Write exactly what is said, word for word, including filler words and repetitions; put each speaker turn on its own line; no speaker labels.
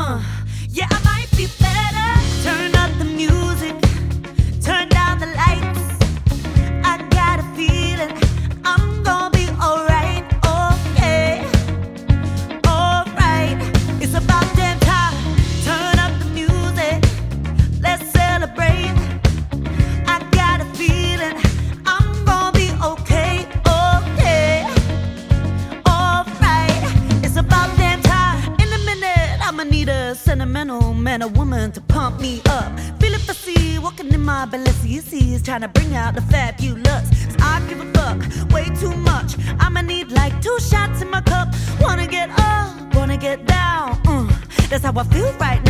Uh, yeah, I might be better. Turn up the music, turn down the lights. I got a feeling I'm gonna be alright, okay, alright. It's about damn time. Turn up the music, let's celebrate. I got a feeling I'm gonna be okay, okay, alright. It's about damn time. In a minute, I'ma need a sentimental man or woman to pump me up. Feel it for see, walking in my Balenciennes, trying to bring out the fabulous. Cause I give a fuck way too much. I'ma need like two shots in my cup. Wanna get up, wanna get down. Uh, that's how I feel right now.